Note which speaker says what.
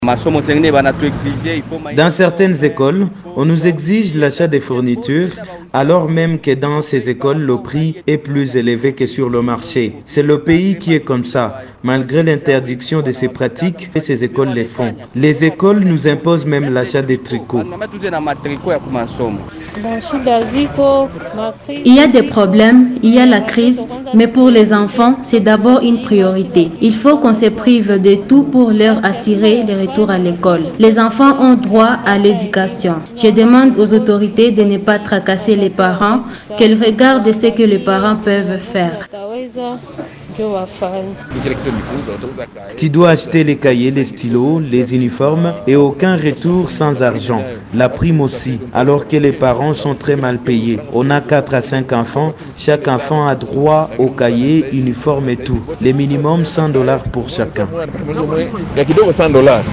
Speaker 1: Dans certaines écoles, on nous exige l'achat des fournitures, alors même que dans ces écoles, le prix est plus élevé que sur le marché. C'est le pays qui est comme ça. Malgré l'interdiction de ces pratiques, ces écoles les font. Les écoles nous imposent même l'achat des tricots.
Speaker 2: Il y a des problèmes, il y a la crise, mais pour les enfants, c'est d'abord une priorité. Il faut qu'on se prive de tout pour leur assurer le retour à l'école. Les enfants ont droit à l'éducation. Je demande aux autorités de ne pas tracasser les parents, qu'elles regardent ce que les parents peuvent faire.
Speaker 1: Tu dois acheter les cahiers, les stylos, les uniformes et aucun retour sans argent. La prime aussi, alors que les parents sont très mal payés. On a 4 à 5 enfants, chaque enfant a droit au cahier, uniforme et tout. Les minimum $100 pour chacun.